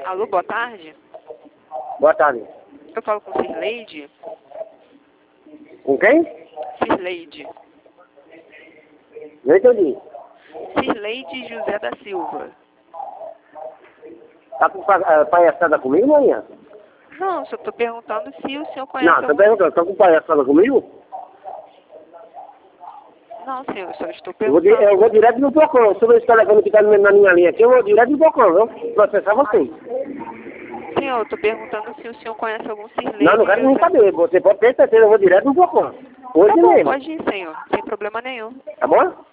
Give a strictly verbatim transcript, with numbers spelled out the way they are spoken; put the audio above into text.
Alô, boa tarde. Boa tarde. Eu falo com Cirleide. Com quem? Cirleide. Não entendi. Cirleide José da Silva. Tá com pa- eh, palhaçada comigo, manhã? Não, só estou perguntando se o senhor conhece Não, tô algum... perguntando, tá com palhaçada comigo? Não, senhor, só estou Eu vou, di- perguntando. eu vou direto no Procon. Se o telefone que tá na minha linha aqui, eu vou direto no Procon, viu? Processar você. Senhor, eu estou perguntando se o senhor conhece algum Cirleide Não, não quero nem José... saber. Você pode ter certeza, eu vou direto no Procon. Tá Hoje bom, mesmo. pode ir, senhor. Sem problema nenhum. Tá bom?